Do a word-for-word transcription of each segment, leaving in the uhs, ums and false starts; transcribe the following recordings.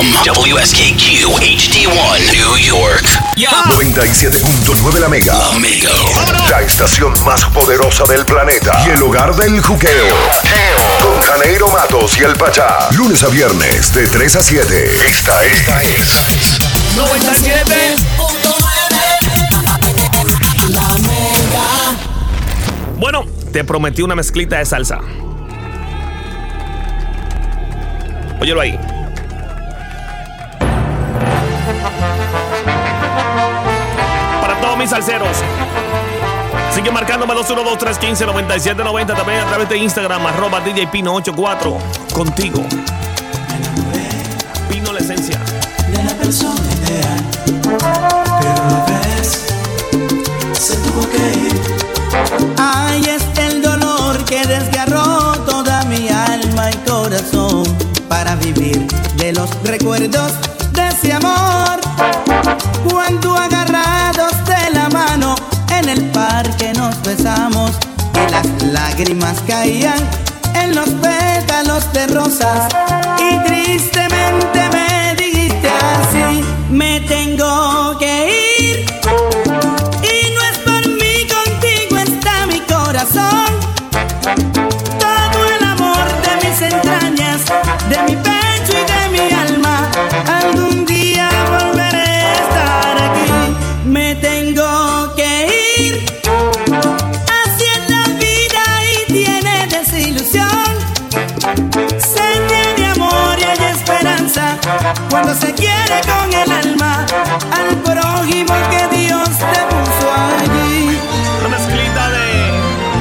W S K Q H D uno, New York. Yeah. noventa y siete punto nueve La Mega. La Mega. La estación más poderosa del planeta. Y el hogar del juqueo. Con Janeiro Matos y El Pachá. Lunes a viernes de tres a siete. Esta es. Esta es. noventa y siete punto nueve La Mega. Bueno, te prometí una mezclita de salsa. Óyelo ahí. Para todos mis salseros, sigue marcándome dos uno dos, tres uno cinco, nueve siete nueve cero. También a través de Instagram, arroba D J Pino ochenta y cuatro. Contigo, Pino la esencia de la persona ideal, pero lo ves, se tuvo que ir. Ay, es el dolor que desgarró toda mi alma y corazón, para vivir de los recuerdos de ese amor. Cuando agarrados de la mano en el parque nos besamos y las lágrimas caían en los pétalos de rosas, y tristemente me dijiste así: me tengo que ir, y no es por mí, contigo está mi corazón. Todo el amor de mis entrañas, de mi pecho y de mi alma, algún día volveré a estar aquí. Me tengo que ir, así es la vida y tiene desilusión. Se tiene amor y hay esperanza cuando se quiere con el alma al prójimo que Dios te puso allí. una mezclita de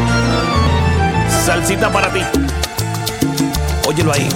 salsita para ti. Óyelo ahí.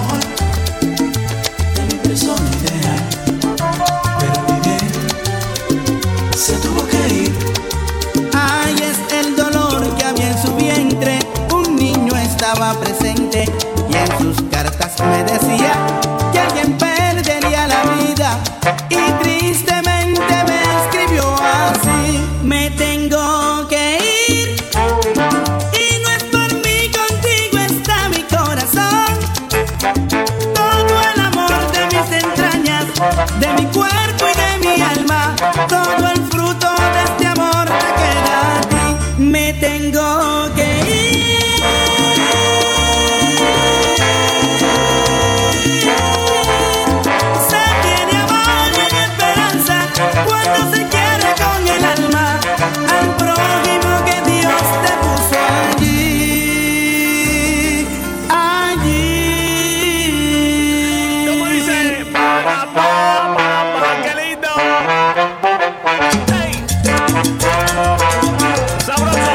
De mi persona ideal, pero vivir, se tuvo que ir. Ay, es el dolor que había en su vientre. Un niño estaba presente y en sus cartas me decía que alguien perdería la vida, y tristemente me escribió así: me tengo que ir, y no es por mí, contigo está mi corazón. Todo el amor de mis entrañas, de mi cuerpo y de mi alma, todo el fruto de este amor te queda a ti. Me tengo que ir. Se tiene amor y hay esperanza cuando se quiere con el alma al prójimo que Dios te puso allí, allí. ¿Cómo dice? Pa, pa, pa, pa, pa, ¡qué lindo! ¡Hey! ¡Sabroso!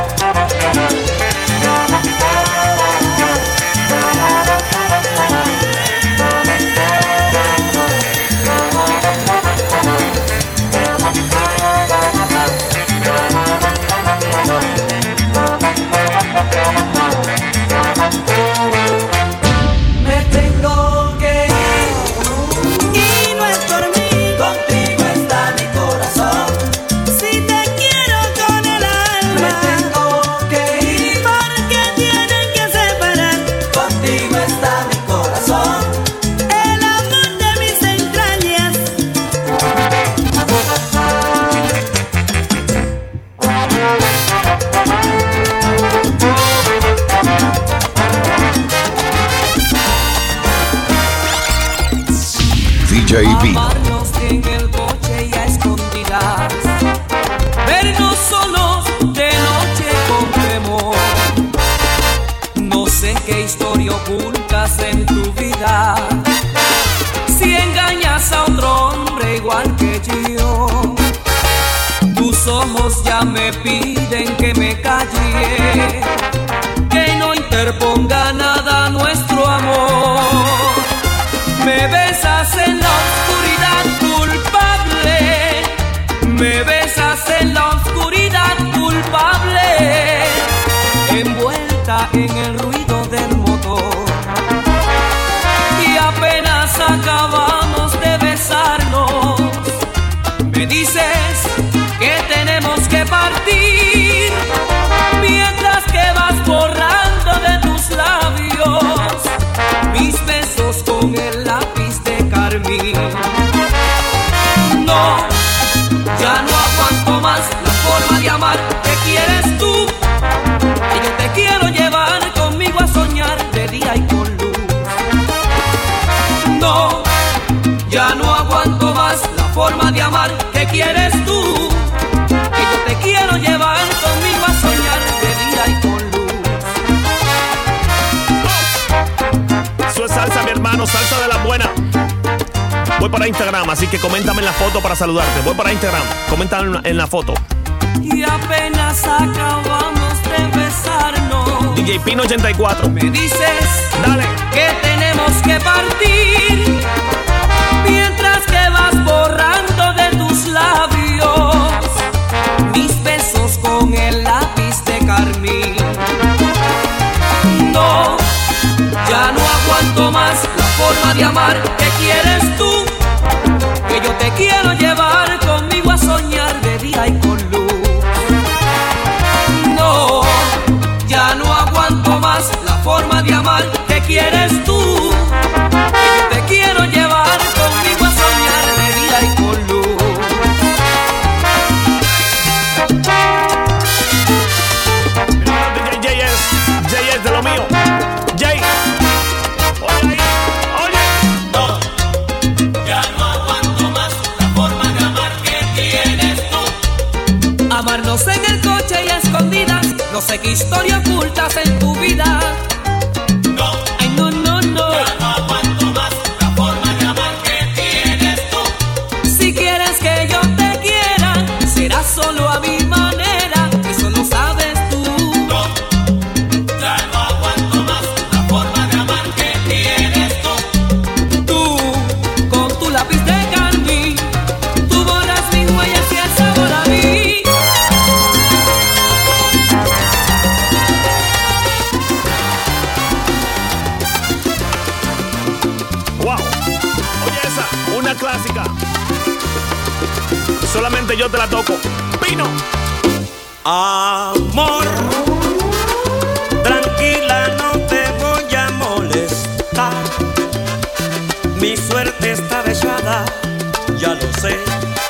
Me tengo que ir, Y no es por mí, contigo está mi corazón. si te quiero con el Me alma, tengo que ir, porque tienen que separar contigo está mi corazón. el amor de mis entrañas. D J Pino. Amarnos en el coche y a escondidas, vernos solos de noche con temor. No sé qué historia ocultas en tu vida, si engañas a otro hombre igual que yo. Tus ojos ya me piden que me calle, que no interponga nada nuestro amor. Me besas en la oscuridad culpable, me besas en la oscuridad culpable, envuelta en el ruido del motor. Y apenas acabamos de besarnos, me dices que tenemos que partir, mientras que vas borrando de tus labios mis besos con el lápiz de caer. ya no aguanto más la forma de amar que quieres tú. Que yo te quiero llevar conmigo a soñar de día y con luz. Eso es salsa, mi hermano, salsa de la buena. Voy para Instagram, así que coméntame en la foto para saludarte. Voy para Instagram, coméntame en la foto. Y apenas acabamos de besarnos, D J Pino ochenta y cuatro. me dices, dale, que tenemos que partir, mientras que vas borrando de tus labios mis besos con el lápiz de carmín. No, ya no aguanto más la forma de amar que quieres tú. Que yo te quiero llevar conmigo a soñar de día y con luz. No, ya no aguanto más la forma de amar que quieres tú. Que yo te quiero llevar conmigo a soñar de día y con luz. D J J S, J S de lo mío. Jay, oye ahí, oye. No, ya no aguanto más la forma de amar que tienes tú. Amarnos en el coche y a escondidas, no sé qué historia ocultas en tu vida. No, Ay, no, no, no. ya no aguanto más la forma de amar que tienes tú. Si quieres que yo te quiera, será solo a mi manera, eso lo sabes tú. No, ya no aguanto más la forma de amar que tienes tú. Tú, con tu lápiz de carmín, tú borras mis huellas y el sabor a mí. Wow, oye esa, una clásica. Solamente yo te la toco. Pino. Amor, tranquila, no te voy a molestar. Mi suerte está echada, ya lo sé.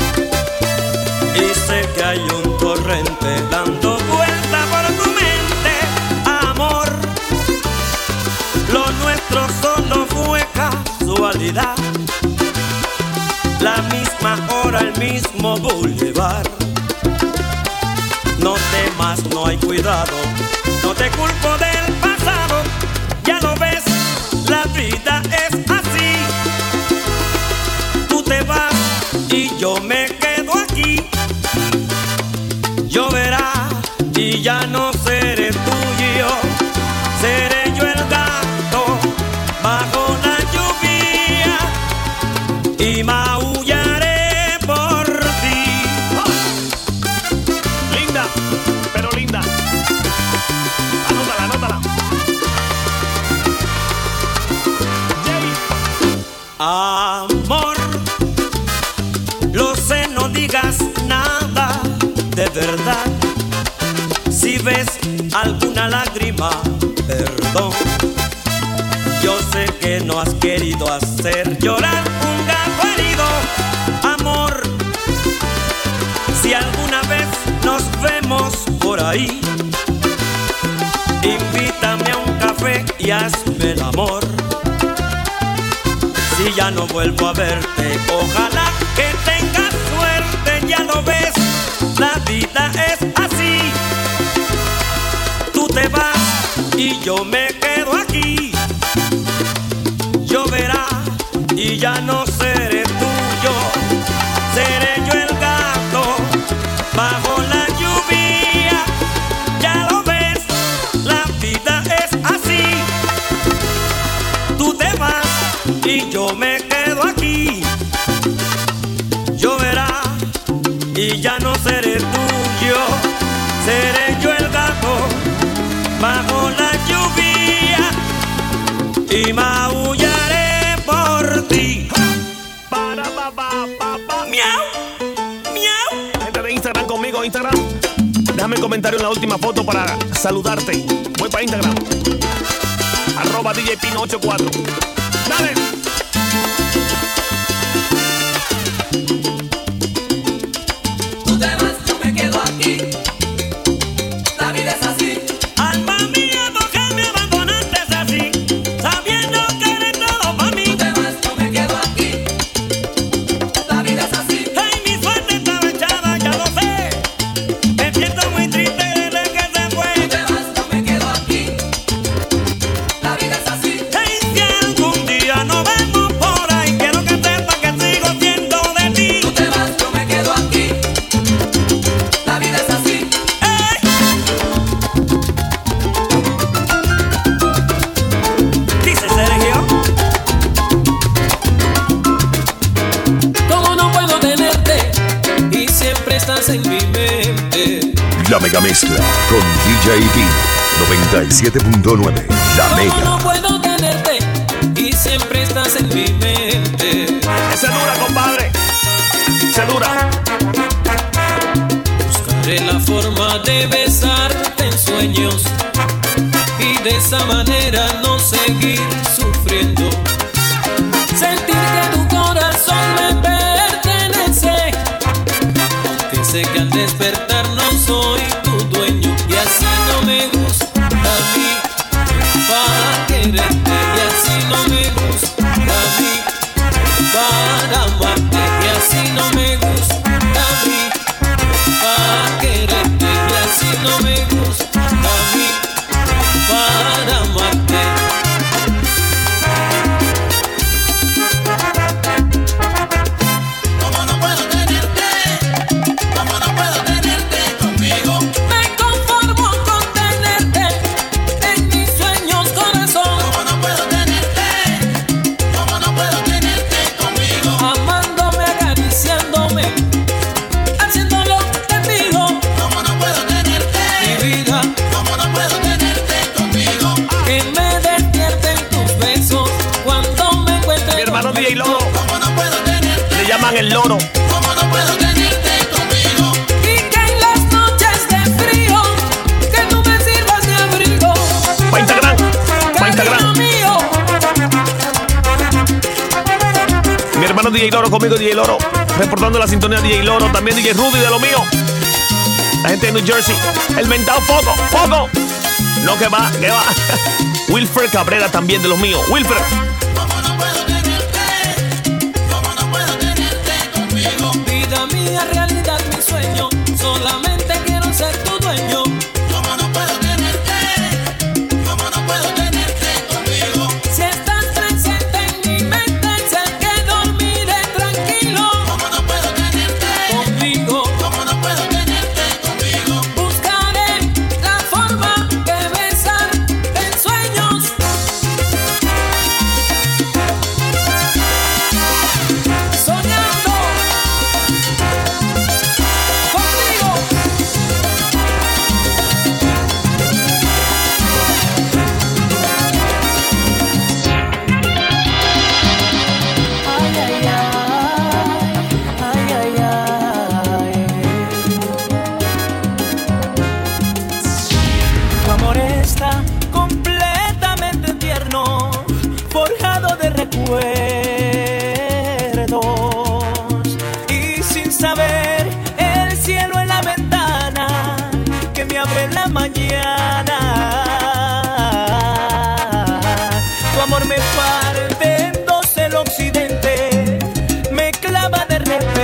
Y sé que hay un torrente dando vuelta por tu mente. Amor, lo nuestro solo fue casualidad. La misma hora, el mismo boulevard. No temas, no hay cuidado, no te culpo del pasado. Ya lo ves, la vida es así. Tú te vas y yo me quedo aquí. Lloverá y ya no seré tuyo, seré yo el gato bajo la lluvia y maullaré por ti. Linda, pero linda. Anótala, anótala. Jay. Amor, lo sé, no digas nada de verdad. Si ves alguna lágrima, perdón. Yo sé que no has querido hacer llorar un gato herido. Amor, si alguna vez nos vemos por ahí, invítame a un café y hazme el amor. Si ya no vuelvo a verte, ojalá que tengas suerte. Ya lo ves, la vida es así. Tú te vas y yo me quedo aquí. Lloverá y ya no seré tuyo, seré yo el gato bajo la lluvia. Ya lo ves, la vida es así. Tú te vas y yo me quedo aquí. Lloverá y ya no seré tuyo, seré yo el gato bajo la lluvia y maullaré por ti. Para, pa, pa, pa, pa. Miau, miau. Gente de Instagram conmigo, Instagram. Déjame un comentario en la última foto para saludarte. Voy para Instagram. Arroba D J Pino ochenta y cuatro. Dale. Tú te vas, yo me quedo aquí. La vida es así. Alma mía, ¿por qué me abandonaste así? Sabiendo que eres todo para mí. Tú te vas, yo me quedo aquí. La mega mezcla con D J Pino. noventa y siete punto nueve. La mega. No puedo tenerte y siempre estás en mi mente. Esa es dura, compadre. Esa es dura. Buscaré la forma de besarte en sueños y de esa manera no seguir sufriendo. Sentir que tu corazón me pertenece, que sé que al despertar no soy tu dueño y así no me gusta a mí para quererte y así no me gusta a mí para amarte y así no me gusta a mí para quererte y así no me gusta a mí para amarte. Como no puedo tenerte, como no puedo tenerte conmigo. Me conformo con tenerte en mis sueños, corazón. Como no puedo tenerte, como no puedo tenerte conmigo. Amándome, acariciándome, haciéndolo conmigo. Como no puedo tenerte, Mi vida, como no puedo tenerte conmigo. que me despierten tus besos cuando me encuentre. Mi hermano D J Loro. Como no puedo tenerte, Le llaman el loro. como no puedo tenerte conmigo. Y que en las noches de frío, que tú me sirvas de abrigo. Pa' Instagram. Pa' Instagram. Cariño mío, Mi hermano D J Loro conmigo, D J Loro. Reportando la sintonía D J Loro. También D J Rudy de lo mío. La gente de New Jersey. El mentado Poco. Poco. No, que va, que va. Wilfred Cabrera también de los míos. Wilfred. Como no puedo tenerte, como no puedo tenerte conmigo. vida mía, realidad, mi sueño. Solamente quiero ser tu dueño. Como no puedo tenerte, como no puedo tenerte conmigo. Si estás presente en mi mente, sé que dormiré tranquilo. Como no puedo tenerte, Conmigo como no puedo tenerte conmigo. buscaré la forma de besar en sueños. Soñando contigo. Ay, ay, ay, ay, ay, ay. Tu amor está completamente tierno, forjado de recuerdos. Y sin saber, el cielo en la ventana que me abre en la mañana. Tu amor me parte en dos el occidente, me clava de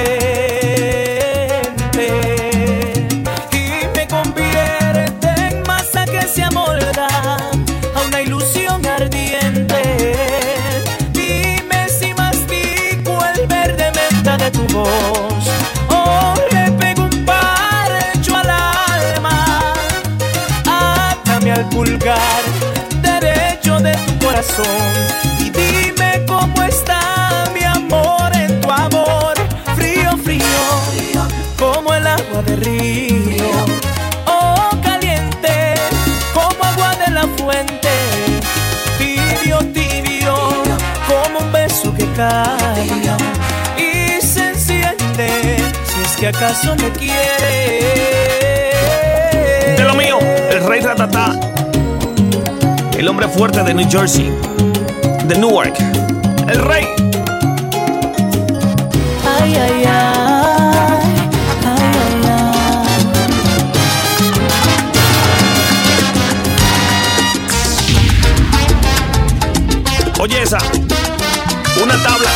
repente y me convierte en masa que se amolda a una ilusión ardiente. Dime si mastico el verde menta de tu voz o le pego un parcho al alma. Átame al pulgar derecho de tu corazón y dime cómo está mi amor en tu amor. Frío, frío, como el agua de río, o caliente como agua de la fuente. Tibio, tibio, como un beso que cae y se enciende si es que acaso me quiere. De lo mío. El rey Ratatá. El hombre fuerte de New Jersey. De Newark. El rey. Ay, ay, ay, ay, ay, Oye esa. Una tabla.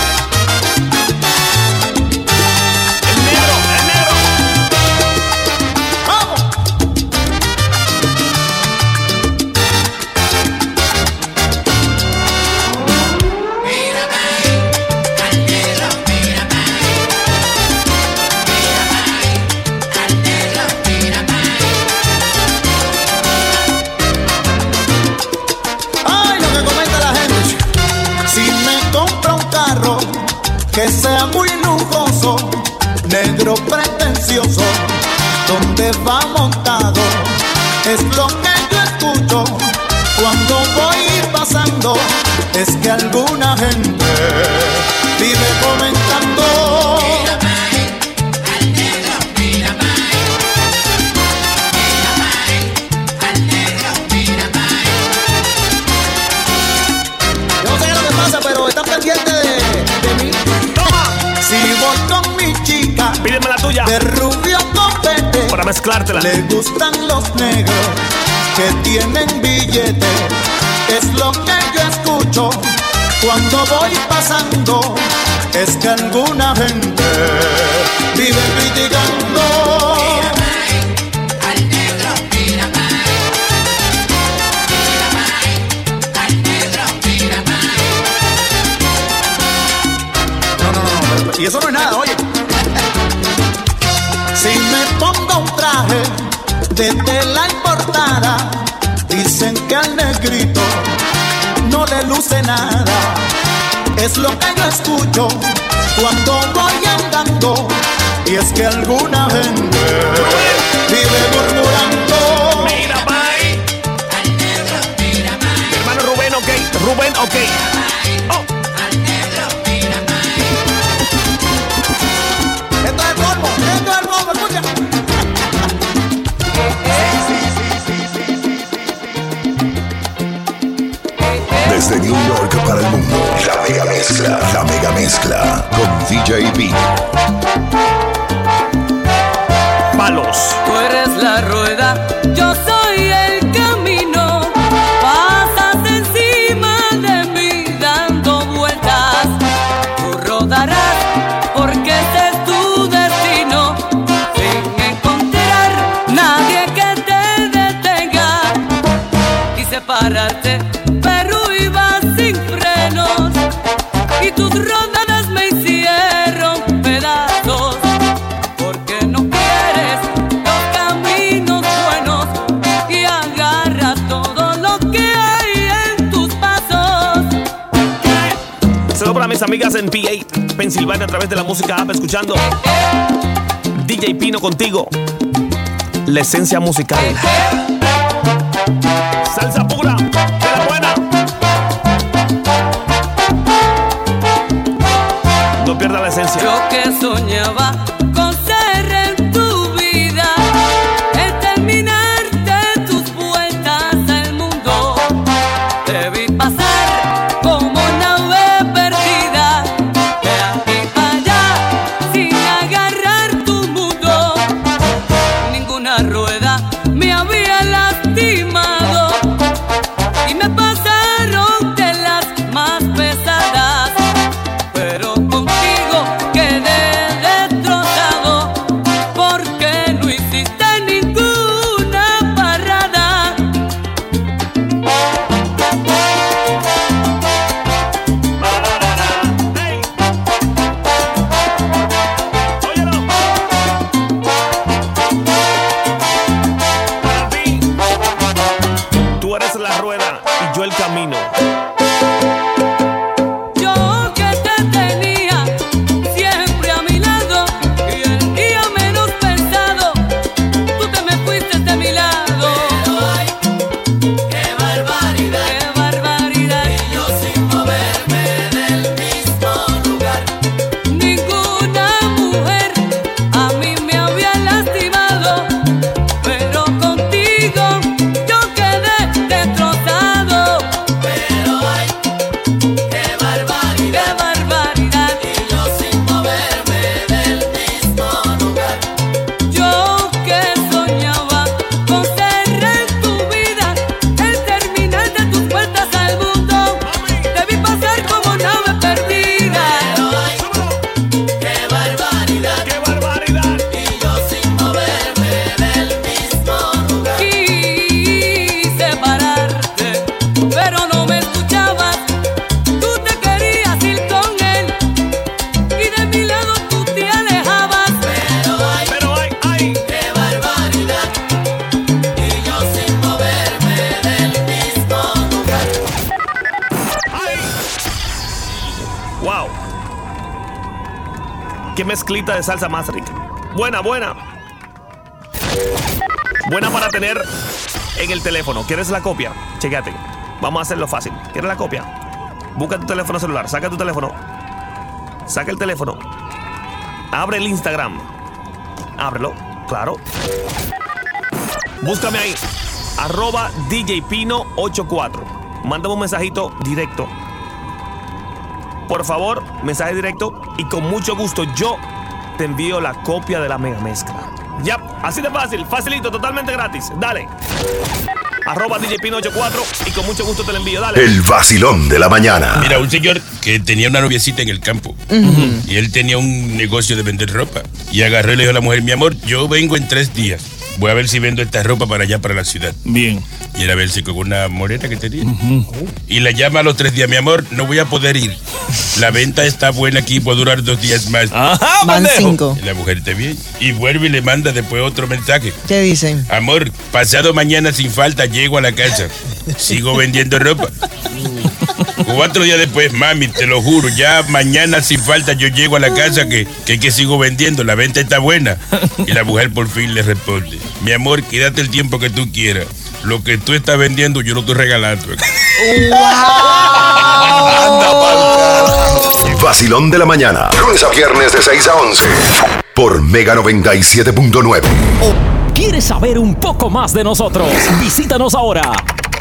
El negro, el negro. ¡Vamos! Ay, lo que comenta la gente. Si me compra un carro que sea muy lujoso, negro pretencioso, donde va montado, es lo que yo escucho cuando voy pasando, es que alguna gente vive comentando. Mira, Mike, al negro, mira, Mike. Mira, Mike, al negro, mira, Mike. Yo no sé qué es lo que pasa, pero están pendientes de, de mí. ¡Toma! Si voy con mi chica, Pídeme la tuya de rubio copete, para mezclártela. le gustan los negros que tienen billete. Es lo que yo escucho cuando voy pasando, es que alguna gente vive criticando. Mira, Mike, al negro, mira, Mike. Mira, Mike, al negro, mira, Mike. No, no, no, no, y eso no es nada, oye. Si me pongo un traje de tela importada, dicen que al negrito no le luce nada. Es lo que yo escucho cuando voy andando, y es que alguna gente vive murmurando. Mira, Mike. Al negro, mira, Mike. Mi hermano Rubén, ok. Rubén, ok. Oh. Al negro, mira, Mike. Esto es el colmo, esto es el colmo, escucha. Desde New York para el mundo, la mega mezcla, la mega mezcla con D J B. Palos. Tú eres la rueda, yo soy el camino. Pasas encima de mí dando vueltas. Tú rodarás porque ese es tu destino. Sin encontrar nadie que te detenga. Quise pararte, pero ibas sin frenos. Y tus rodadas me hicieron pedazos. Porque no quieres los caminos buenos y agarras todo lo que hay en tus pasos. Saludos para mis amigas en P A, Pensilvania, a través de la música app, escuchando D J Pino contigo. La esencia musical. Salsa pura, de la buena. No pierda la esencia. Yo que soñaba con ser en tu vida, el terminarte tus vueltas al mundo. Te vi pasar como nave perdida, de aquí para allá, sin agarrar tu mundo. Ninguna rueda me había lastimado y me pasaron de las más pesadas. Pero contigo quedé destrozado porque no hiciste ninguna parada. Hey. Óyelo. Para ti, tú eres la rueda y yo el camino. Yo que te tenía siempre a mi lado y el día menos pensado, tú te me fuiste de mi lado. Pero ay, qué barbaridad. ¡Qué barbaridad! Y yo sin moverme del mismo lugar. Ninguna mujer a mí me había lastimado, pero contigo yo quedé destrozado. Pero ay, qué barbaridad. ¡Qué barbaridad! Y yo sin moverme del mismo lugar. Yo que soñaba con ser en tu vida, el terminar de tus puertas al mundo. Te vi pasar como nave perdida. Pero ay, qué barbaridad. ¡Qué barbaridad! Y yo sin moverme del mismo lugar. Quise pararte, pero no me escuchabas. Tú te querías ir con él y de mi lado tú te alejabas. Pero ay, Pero ay, ay. qué barbaridad. Y yo sin moverme del mismo lugar. ¡Ay! ¡Wow! ¡Qué mezclita de salsa más rica! Buena, buena. Buena para tener en el teléfono. ¿Quieres la copia? Chécate. Vamos a hacerlo fácil. ¿Quieres la copia? Busca tu teléfono celular. Saca tu teléfono. Saca el teléfono. Abre el Instagram. Ábrelo. Claro. Búscame ahí. Arroba D J Pino ochenta y cuatro. Mándame un mensajito directo. Por favor, mensaje directo. Y con mucho gusto yo te envío la copia de la mega mezcla. Ya, así de fácil, facilito, totalmente gratis. Dale. Arroba D J Pino ochenta y cuatro y con mucho gusto te lo envío. Dale. El vacilón de la mañana. Mira, un señor que tenía una noviecita en el campo. Uh-huh. Y él tenía un negocio de vender ropa. Y agarró y le dijo a la mujer: mi amor, yo vengo en tres días. Voy a ver si vendo esta ropa para allá, para la ciudad. Bien. Y era verse con una morena que tenía. Uh-huh. Y la llama a los tres días: mi amor, no voy a poder ir. La venta está buena aquí, puede durar dos días más. Ajá, van cinco. Y la mujer está bien. Y vuelve y le manda después otro mensaje. ¿Qué dicen? Amor, pasado mañana sin falta llego a la casa. Sigo vendiendo ropa. Cuatro días después: mami, te lo juro, ya mañana sin falta yo llego a la casa que, que, que sigo vendiendo, la venta está buena. Y la mujer por fin le responde: mi amor, quédate el tiempo que tú quieras. Lo que tú estás vendiendo yo lo estoy regalando. Vacilón de la mañana. Lunes a viernes de seis a once. Por Mega noventa y siete punto nueve. ¿Quieres saber un poco más de nosotros? Visítanos ahora.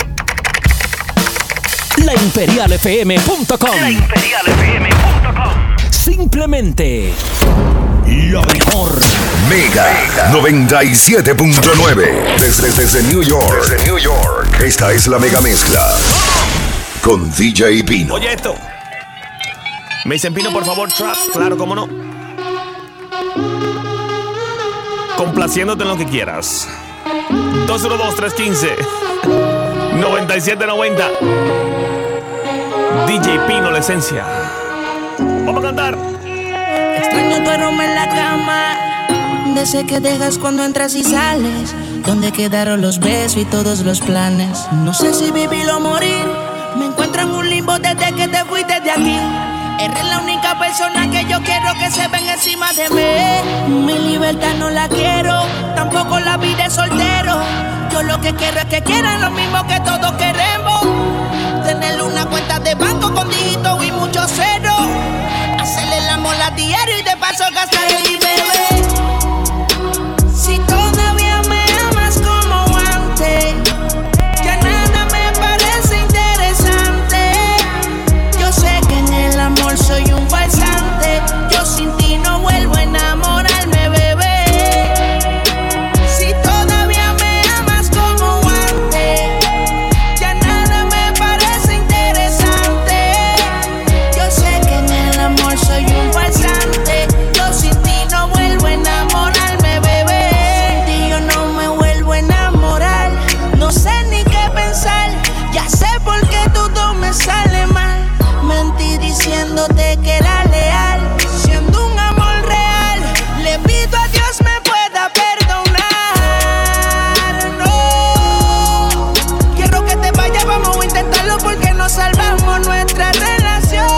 la imperial f m punto com. la imperial f m punto com. Simplemente lo mejor. Mega noventa y siete punto nueve. Desde, desde New York. Desde New York. Esta es la mega mezcla. Con D J Pino. Oye esto. Me dicen: Pino, por favor, trap. Claro, cómo no. Complaciéndote en lo que quieras. dos uno dos, tres uno cinco, nueve siete nueve cero. D J Pino, la esencia. Vamos a cantar. Extraño tu aroma en la cama, de ese que dejas cuando entras y sales, donde quedaron los besos y todos los planes. No sé si vivir o morir, me encuentro en un limbo desde que te fuiste de aquí. Eres la única persona que yo quiero que se ven encima de mí. Mi libertad no la quiero, tampoco la vida de soltero. Yo lo que quiero es que quieran lo mismo que todos queremos. Tener una cuenta de banco con dígitos y muchos ceros. Hacerle el amor a diario y de paso gastar el bebé. Si todavía me amas como antes, ya nada me parece interesante. Yo sé que en el amor soy un falsante. Yo sin ti no vuelvo a enamorarme, bebé. Si todavía me amas como antes, ya nada me parece interesante. Yo sé que en el amor soy un falsante. Yo sin ti no vuelvo a enamorarme, bebé. Sin ti yo no me vuelvo a enamorar. No sé ni qué pensar. Ya sé por qué todo me sale mal. Mentí diciéndote que era leal, siendo un amor real. Le pido a Dios me pueda perdonar. No quiero que te vayas, vamos a intentarlo porque no salvamos nuestra relación.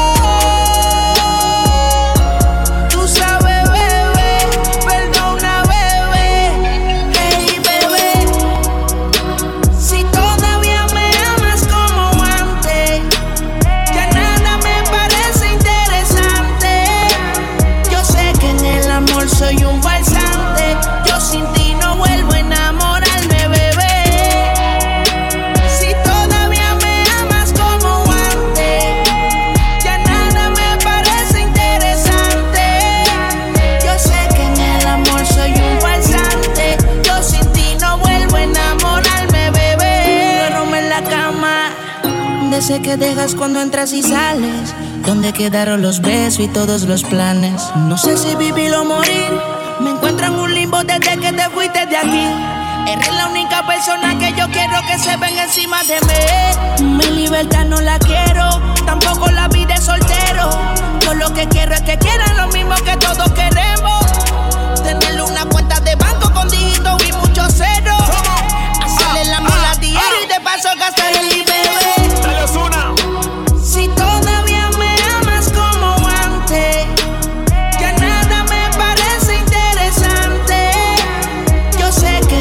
Tú sabes, bebé, perdona, bebé. Hey, bebé, si todavía me amas como antes, ya nada me parece interesante. Yo sé que en el amor soy un falsante. Yo sin ti no vuelvo a enamorarme, bebé. Si todavía me amas como antes, ya nada me parece interesante. Yo sé que en el amor soy un falsante. Yo sin ti no vuelvo a enamorarme, bebé. Duermo en la cama, de ese que dejas cuando entras y sales, donde quedaron los besos y todos los planes. No sé si vivir o morir, me encuentro en un limbo desde que te fuiste de aquí. Eres la única persona que yo quiero que se ven encima de mí. Mi libertad no la quiero, tampoco la vida de soltero. Yo lo que quiero es que quieran lo mismo que todos queremos. Tener una cuenta de banco con dígitos y muchos ceros. Hacerle el amor a diario y de paso gastar el bebé. Dale, Ozuna. Si todavía me amas como antes, ya nada me parece interesante. Yo sé que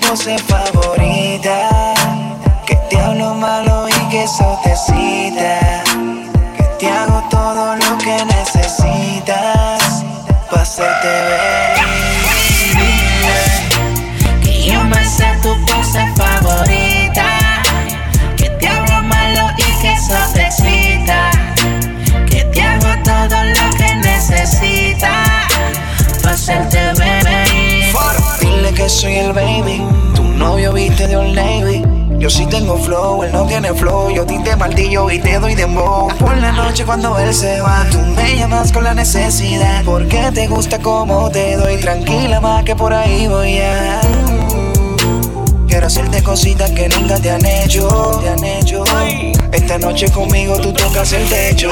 pose favorita. Que te hablo malo y que eso te excita. Que te hago todo lo que necesitas pa' hacerte ver. Que yo me sé tu pose favorita. Que te hablo malo y que eso te excita. Que te hago todo lo que necesitas pa' hacerte ver. Dile que soy el baby, tu novio viste de Old Navy. Yo sí tengo flow, él no tiene flow. Yo tinte martillo y te doy dembow. Por la noche cuando él se va, tú me llamas con la necesidad. Porque te gusta como te doy. Tranquila más que por ahí voy a. Quiero hacerte cositas que nunca te han hecho, te han hecho. Esta noche conmigo tú tocas el techo.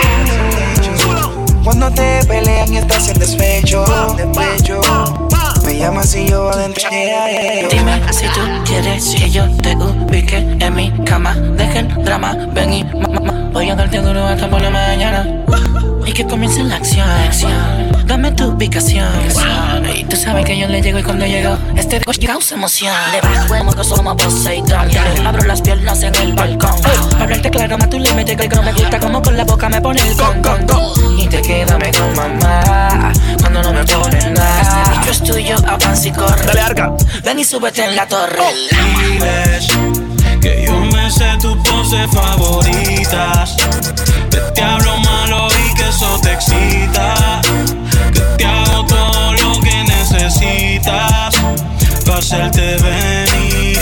Cuando te pelean y estás en despecho, despecho. Me llamas y yo adentro. Dime si tú quieres que yo te ubique en mi cama. Deja el drama, ven y ma, ma, ma. Voy a darte duro hasta por la mañana. Y que comience la acción. Dame tu ubicación. Y tú sabes que yo le llego y cuando llego este causa emoción. Le bajo el modo como Poseidón. Abro las piernas en el balcón. Para hablarte claro, más tu límite que no me gusta como con la boca me pone el con, con, con. Y te quédame con mamá cuando no me pones nada. Este bicho es tuyo, avanza y corre. Dale, Arca. Ven y súbete en la torre. Diles que yo me sé tus poses favoritas. Que te hablo malo y que eso te excita. Que te hago todo lo que necesitas para hacerte venir.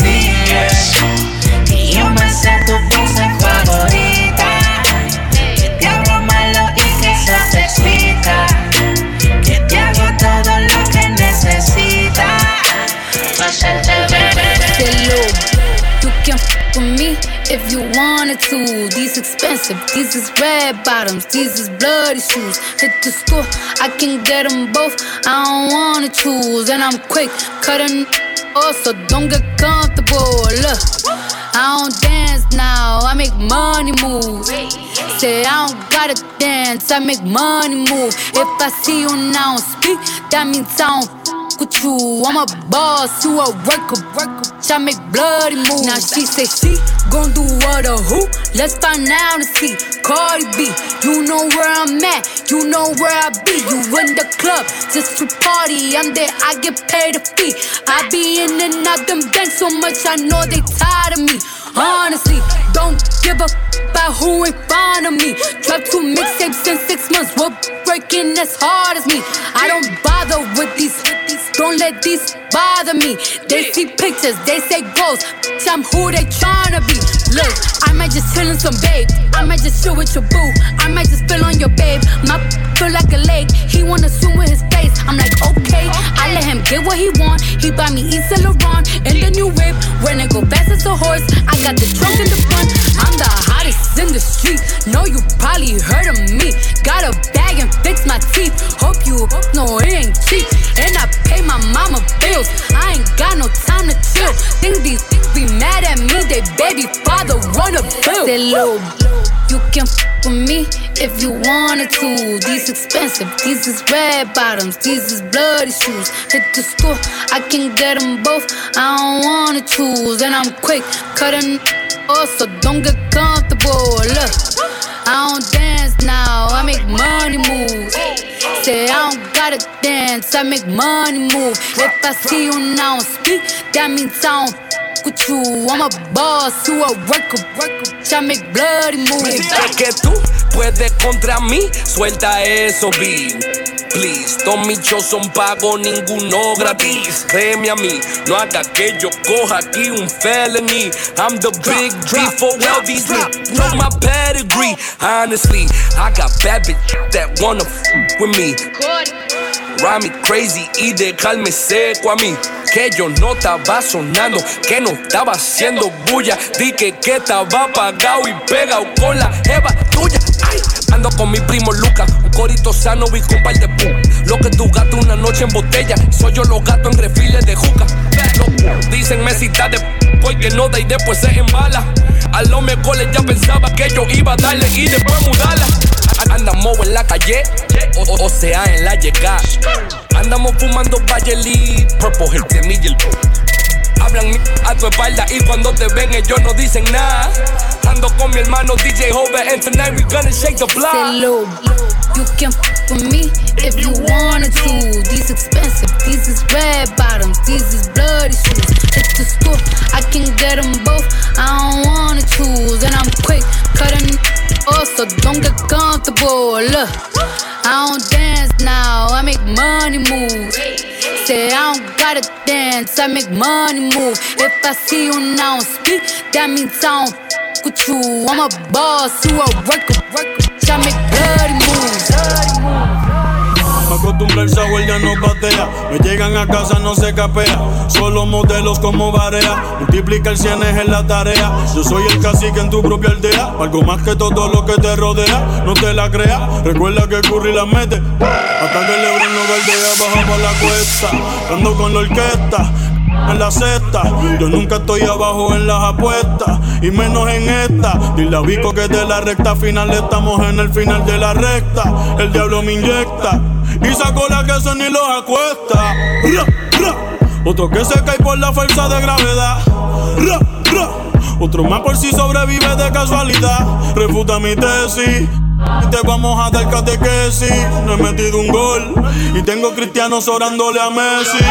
Diles que yo me sé tus poses favoritas. Que te hablo malo y que eso te excita. Que te hago todo lo que necesitas para hacerte venir. You can f with me if you wanted to. These expensive, these is red bottoms, these is bloody shoes. Hit the school, I can get them both, I don't wanna choose. And I'm quick, cutting off, so don't get comfortable. Look, I don't dance now, I make money move. Say I don't gotta dance, I make money move. If I see you now speak, that means I don't with you. I'm a boss, you a worker, worker. I make bloody moves. Now she say she gon' do what or who? Let's find out and see. Cardi B, you know where I'm at, you know where I be. You in the club just to party. I'm there, I get paid a fee. I be in and out them banks so much, I know they tired of me. Honestly, don't give a f about who in front of me. Drop two mixtapes in six months, we're breaking as hard as me. I don't bother with these, don't let these bother me. They see pictures, they say goals, I'm who they tryna be. Look, I might just chill in some babe, I might just chill with your boo, I might just spill on your babe. My feel like a lake, he wanna swim with his face. I'm like, okay, I let him get what he want. He buy me Yves Saint Laurent in the new whip. When it go fast as a horse, I got the trunk in the front. I'm the hottest in the street, know you probably heard of me. Got a bag and fix my teeth, hope you know it ain't cheap. And I pay my mama bills, I ain't got no time to chill. Think these things be mad at me, they baby father wanna build. Say, Lil, you can f with me if you wanted to. These expensive, these is red bottoms, these is bloody shoes. Hit the school, I can get them both, I don't wanna choose. And I'm quick, cutting off, so don't get comfortable. Look, I don't dance now, I make money moves. Say I don't gotta dance, I make money move. If I see you now speak, that means I don't f with you. I'm a boss, you a worker, worker. I make bloody moves. Dice que tú puedes contra mí, suelta eso, B. Please, todos mis shows son pagos, ninguno gratis. Créeme a mí, no haga que yo coja aquí un felony. I'm the big D for L V's, know my pedigree. Honestly, I got bad bitch that wanna f with me. Ride me crazy y dejarme seco a mí. Que yo no estaba sonando, que no estaba haciendo bulla. Di que que estaba apagado y pegado con la jeva tuya. Ay, ando con mi primo Lucas, un corito sano y con par de pum. Lo que tu gato una noche en botella, soy yo los gatos en refiles de juca. Dicen mesita de p porque no da y después se embala. A lo mejor ya pensaba que yo iba a darle y después mudarla. Andamos en la calle, o, o, o sea en la llegada. Andamos fumando Valle Lee, Purple Hill, Temille. Hablan a tu espalda y cuando te ven ellos no dicen nada. Ando con mi hermano D J Hover and tonight we gonna shake the block. Say low, you can f with me if you wanted to. These expensive, these is red bottoms, these is bloody shoes. Hit the school, I can get them both, I don't wanna choose. And I'm quick, cutting off, so don't get comfortable. Look, I don't dance now, I make money move. Say I don't gotta dance, I make money move. If I see you now speak, that means I don't f with you. I'm a boss, you a worker, worker. I make bloody moves. Me acostumbré el sabor, ya no patea. Me llegan a casa, no se capea. Solo modelos como Barea. Multiplica el cienes en la tarea. Yo soy el cacique en tu propia aldea. Algo más que todo lo que te rodea. No te la creas, recuerda que Curry la mete. Hasta que Lebron no galdea, baja por la cuesta. Ando con la orquesta en la cesta. Yo nunca estoy abajo en las apuestas, y menos en esta. Dile a Vico que de la recta final estamos en el final de la recta. El diablo me inyecta y sacó la que se ni los acuesta. Ra, ra. Otro que se cae por la fuerza de gravedad. Ra, ra. Otro más por si sobrevive de casualidad. Refuta mi tesis y te vamos a dar catequesis. No he metido un gol y tengo cristianos orándole a Messi.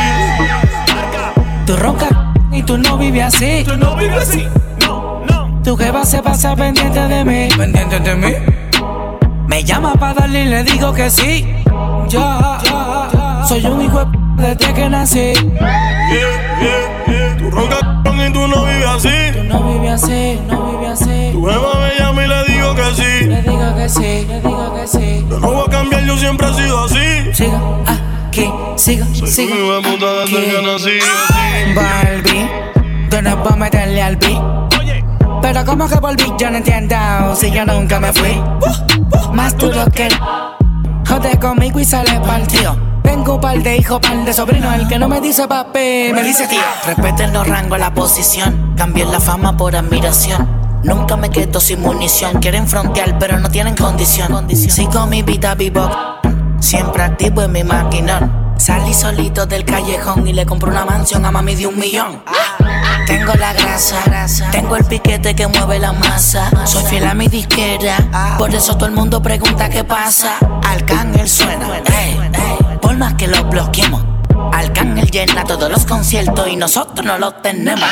Tú roncas y tú no vives así. Tú no vives así. No, no. Tu jeva se pasa pendiente de mí. ¿Pendiente de mí? Me llama pa' darle y le digo que sí. Yo, soy un hijo de desde que nací. Yeah, yeah, yeah. Tú roncas y tú no vives así. Tú no vives así, no vives así. Tu jeva me llama y le digo que sí. Le digo que sí, le digo que sí. Yo no voy a cambiar, yo siempre he sido así. Siga aquí, siga, siga. Soy un puta desde que nací. Barbie, tú no vas a meterle al beat. Pero como que volví, yo no entiendo. Si yo nunca me fui. Más duro que el jode conmigo y sale partido. Tengo un par de hijos, par de sobrinos. El que no me dice papi, me dice tío. Respeten los rangos, la posición. Cambien la fama por admiración. Nunca me quedo sin munición. Quieren frontear, pero no tienen condición. Sigo mi vida vivo, siempre activo en mi maquinón. Salí solito del callejón y le compré una mansión a mami de un millón. Tengo la grasa, tengo el piquete que mueve la masa. Soy fiel a mi disquera, por eso todo el mundo pregunta qué pasa. Arcángel suena, ey, ey, por más que lo bloqueemos. Arcángel llena todos los conciertos y nosotros no los tenemos.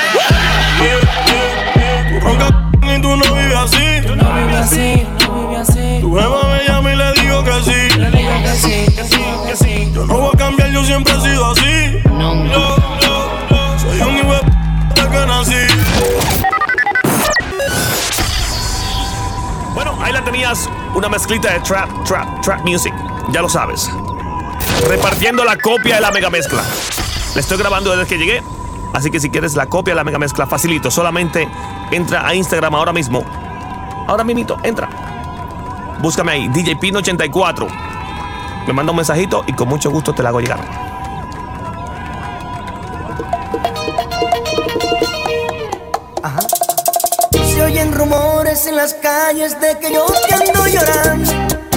Tú roncas y tú no vives así. Tú no vives así, no vives así. Tu jeva me llama y le digo que sí. Le digo que sí, que sí, que sí. Yo no voy a cambiar, yo siempre he sido así. No, no. Yo, yo, yo soy un hijo de que nací. Bueno, ahí la tenías, una mezclita de trap, trap, trap music. Ya lo sabes. Repartiendo la copia de la mega mezcla. La estoy grabando desde que llegué. Así que si quieres la copia de la mega mezcla, facilito. Solamente entra a Instagram ahora mismo. Ahora mismito, entra. Búscame ahí, D J Pino ochenta y cuatro. Me manda un mensajito y con mucho gusto te la hago llegar. Ajá. Se oyen rumores en las calles de que yo te ando llorando.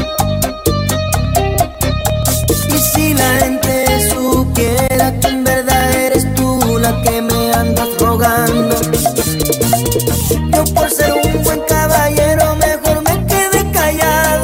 Y si la gente supiera que en verdad eres tú la que me andas rogando. Yo por ser un buen caballero mejor me quedé callado.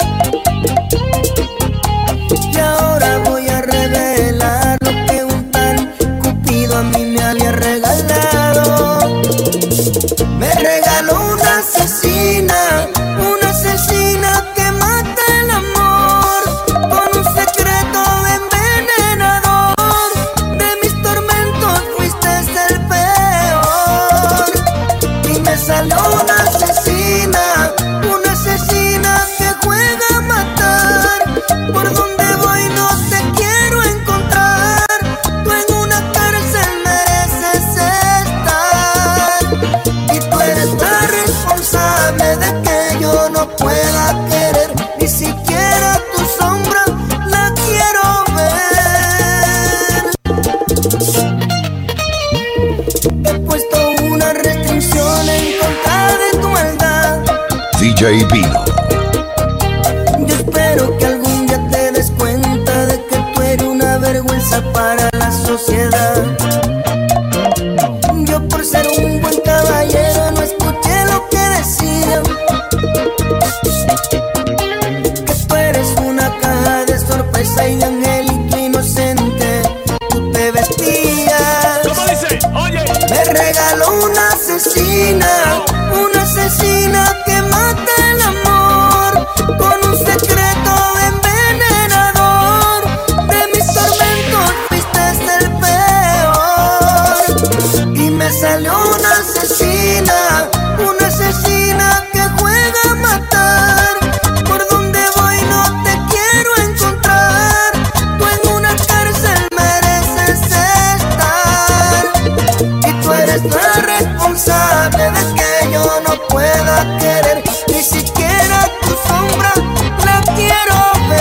Y ahora voy a revelar lo que un tal Cupido a mí me había regalado. Me regaló una asesina, una asesina que mata el amor, con un secreto envenenador. De mis tormentos fuiste el peor. Y me salió una asesina, una asesina que juega a matar. Por donde voy no te quiero encontrar. Tú en una cárcel mereces estar. Y tú eres la responsable de que yo no pueda querer. Ni siquiera tu sombra la quiero ver. He puesto una restricción en contra de tu maldad. D J Pino. Yo espero que algún día te des cuenta de que tú eres una vergüenza para la sociedad. regaló una asesina, una asesina que mata el amor con un secreto envenenador. De mis tormentos fuiste el peor y me salió una asesina, una asesina que juega a matar. Por donde voy no te quiero encontrar, tú en una cárcel mereces estar y tú eres la responsable de que yo no pueda querer, ni siquiera tu sombra la quiero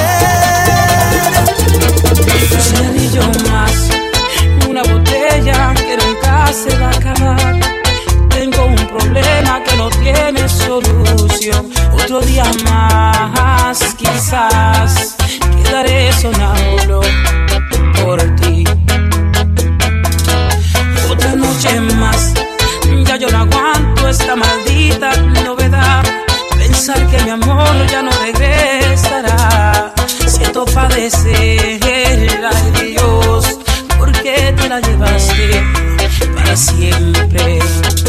ver. Un cigarrillo más, una botella que nunca se va a acabar. Tengo un problema que no tiene solución. Otro día más, quizás quedaré sonámbulo por ti. Otra noche más, ya yo no aguanto esta maldita novedad. Pensar que mi amor ya no regresará. Siento padecer, ay Dios, ¿por qué te la llevaste para siempre?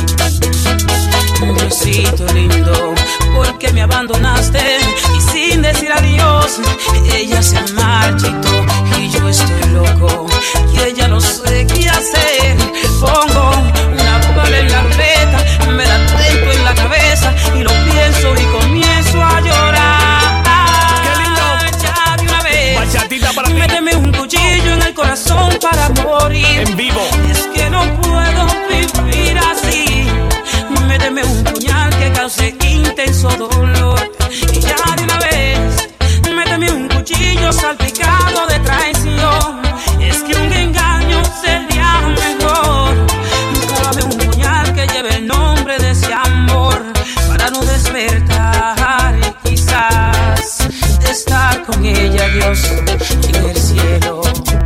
Diosito lindo, ¿por qué me abandonaste? Y sin decir adiós, ella se marchitó y yo estoy loco y ella no sé qué hacer. Pongo una bala en la ruleta, me la tengo en la cabeza y lo pienso y comienzo a llorar. ¡Qué lindo! Ya de una vez, bachatita para ti. Méteme un cuchillo en el corazón para morir. En vivo. Es que no puedo vivir así. Méteme un puñal que cause intenso dolor. Y ya de una vez, méteme un cuchillo salpicado de traición. Es que un engaño sería mejor. Clávame un puñal que lleve el nombre de ese amor, para no despertar y quizás estar con ella, Dios, en el cielo.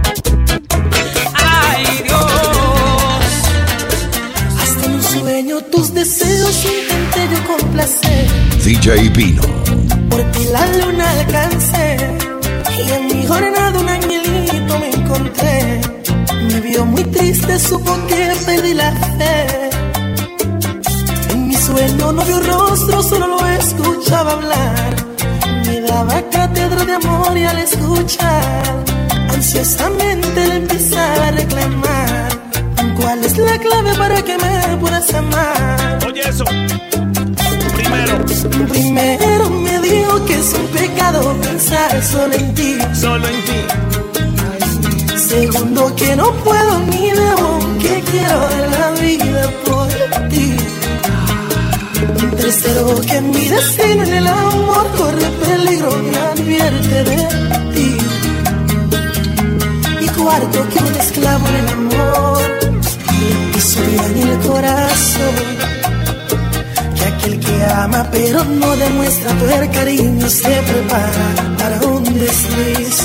Ay, Dios. Hasta en un sueño tus deseos intenté yo complacer. D J Pino. Por ti la luna alcancé y en mi jornada un angelito me encontré. Me vio muy triste, supo que perdí la fe. En mi sueño no vio rostro, solo lo escuchaba hablar. Me daba cátedra de amor y al escuchar ansiosamente le empezaba a reclamar. ¿Cuál es la clave para que me puedas amar? Oye eso. Primero. Primero me dijo que es un pecado pensar solo en ti. Solo en ti. Segundo, que no puedo ni debo, que quiero de la vida por ti. Tercero, que mi destino en el amor corre peligro, me advierte de ti. Y cuarto, que un esclavo en el amor y soy en el corazón. Que aquel que ama pero no demuestra el cariño se prepara para un desliz.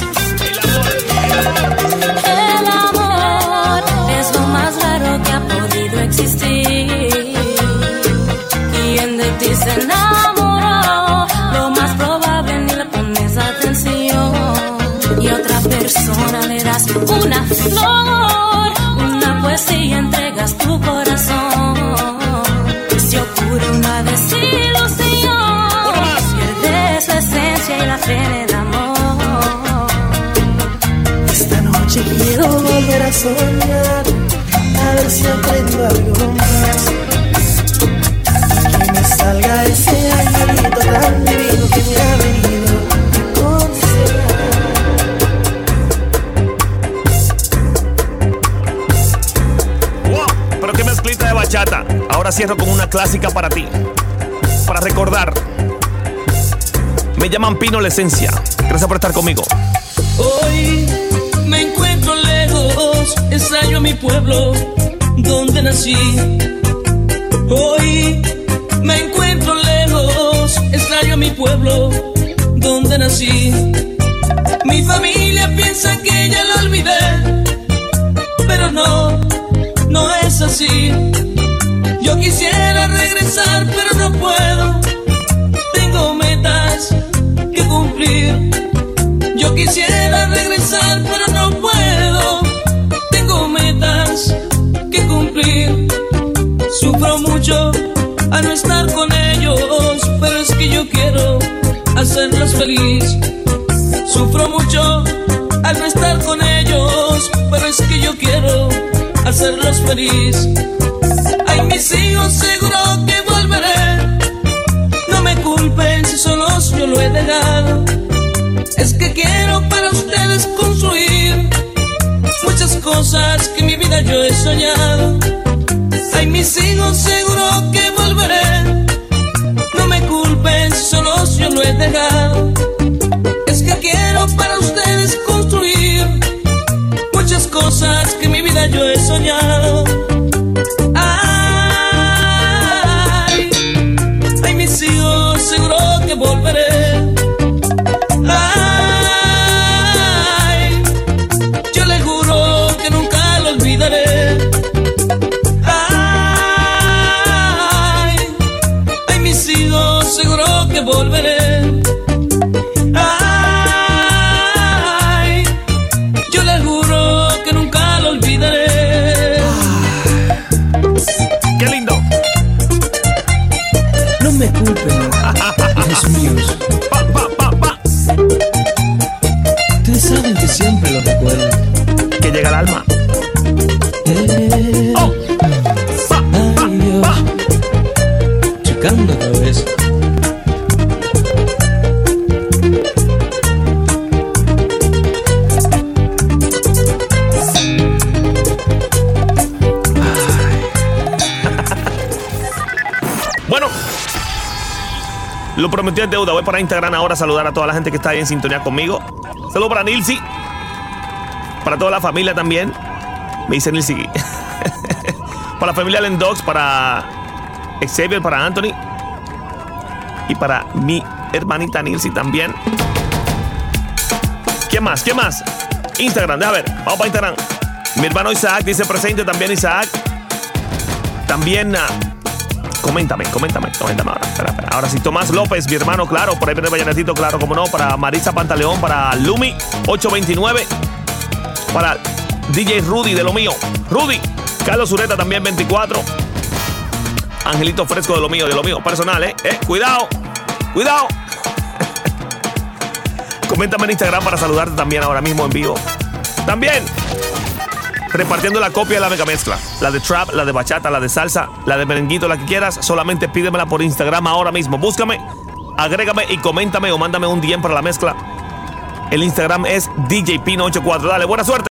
El amor es lo más raro que ha podido existir. Quien de ti se enamoró, lo más probable ni le pones atención. Y a otra persona le das una flor, una poesía, entregas tu corazón. Si ocurre una desilusión, pierdes su esencia y la fe en el amor. Esta noche quiero volver a soñar, a ver si aprendo algo más. Que me salga ese angelito tan divino que me ha venido a consolar. Wow, pero qué mezclita de bachata. Ahora cierro con una clásica para ti, para recordar. Me llaman Pino la esencia. Gracias por estar conmigo. Hoy me encuentro lejos, extraño mi pueblo donde nací. Hoy me encuentro lejos, extraño mi pueblo donde nací. Mi familia piensa que ya lo olvidé, pero no, no es así. Yo quisiera regresar, pero no puedo. Tengo metas que cumplir. Yo quisiera regresar, pero no puedo. Tengo metas que cumplir. hacerlos feliz. Sufro mucho al no estar con ellos, pero es que yo quiero hacerlos feliz. Ay, mis hijos, seguro que volveré. No me culpen si solos yo lo he dejado. Es que quiero para ustedes construir muchas cosas que en mi vida yo he soñado. Ay, mis hijos, seguro que volveré. No me culpen si solos yo lo he dejado. Es que quiero para ustedes construir muchas cosas que en mi vida yo he soñado. Ay, ay, mis hijos, seguro que volveré. Ay, yo le juro que nunca lo olvidaré. Ay, ay, mis hijos, seguro que volveré. Ay, yo le juro que nunca lo olvidaré. ¡Qué lindo! No me culpen, hijos míos. Pa, pa, pa, pa. Ustedes saben que siempre lo recuerdo. Que llega al alma. Eh, oh. Pa, ay, Dios. pa, pa. Chocando otra vez. Bueno, lo prometí en deuda. Voy para Instagram ahora a saludar a toda la gente que está ahí en sintonía conmigo. Saludos para Nilsi, para toda la familia también. Me dice Nilsi. Para la familia Lendox, para Xavier, para Anthony y para mi hermanita Nilsi también. ¿Quién más? ¿Quién más? Instagram, déjame ver. Vamos para Instagram. Mi hermano Isaac dice presente también. Isaac. También. Uh, Coméntame, coméntame, coméntame ahora. Espera, espera. Ahora sí, Tomás López, mi hermano, claro, por ahí viene Vallenatito, claro, como no, para Marisa Pantaleón, para Lumi ocho veintinueve, para D J Rudy de lo mío, Rudy, Carlos Zureta también veinticuatro, Angelito Fresco de lo mío, de lo mío, personal, eh, eh, cuidado, cuidado. Coméntame en Instagram para saludarte también ahora mismo en vivo. También repartiendo la copia de la mega mezcla. La de trap, la de bachata, la de salsa, la de merenguito, la que quieras. Solamente pídemela por Instagram ahora mismo. Búscame, agrégame y coméntame o mándame un D M para la mezcla. El Instagram es D J Pino ochenta y cuatro. Dale, buena suerte.